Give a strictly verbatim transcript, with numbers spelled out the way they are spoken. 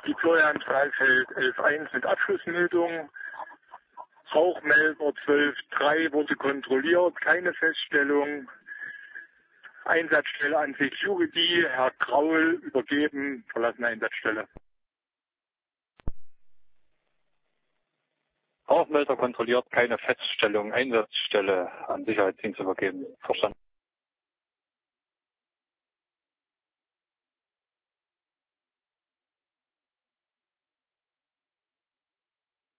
Die Florian Strahlfeld elf eins mit Abschlussmeldung. Rauchmelder zwölf drei wurde kontrolliert, keine Feststellung. Einsatzstelle an sich Security, Herr Graul übergeben, verlassene Einsatzstelle. Rauchmelder kontrolliert, keine Feststellung, Einsatzstelle an Sicherheitsdienst übergeben. Verstanden.